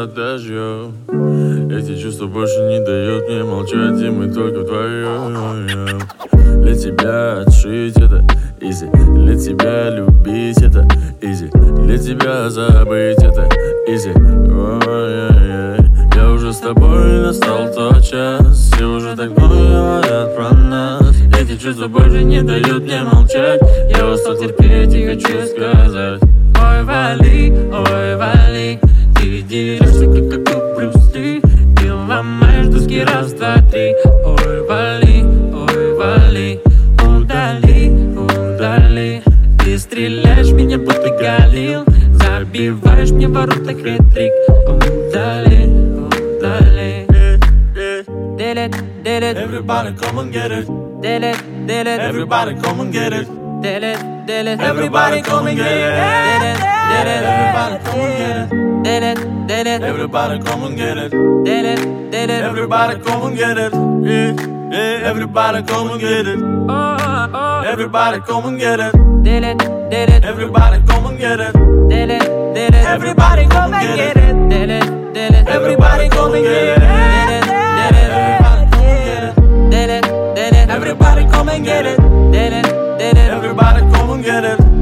под дождем. Эти чувства больше не дают мне молчать, и мы только вдвоем. Для тебя отшить это easy, для тебя любить это easy, для тебя забыть это easy. Я уже с тобой, настал тот час, все уже так много говорят про нас. Эти чувства больше не дают мне молчать, я устал терпеть и хочу сказать: ой, вали, ты ведешься как Брюс Ли, ты ломаешь доски раз, два, три. Ой, вали, удали, ты стреляешь меня будто Галил, забиваешь мне ворота хет-трик. Удали. Did it, everybody come and get it. Did it, everybody come and get it. Did it, everybody come and get it. Did it, everybody come and get it. Did it, everybody come and get it. Did it, everybody come and get it. Yeah, everybody come and get it. Everybody come and get it. Did it, everybody come and get it. Did it, everybody come and get it. Did it, everybody come and get it. Everybody come and get it. Everybody come and get it.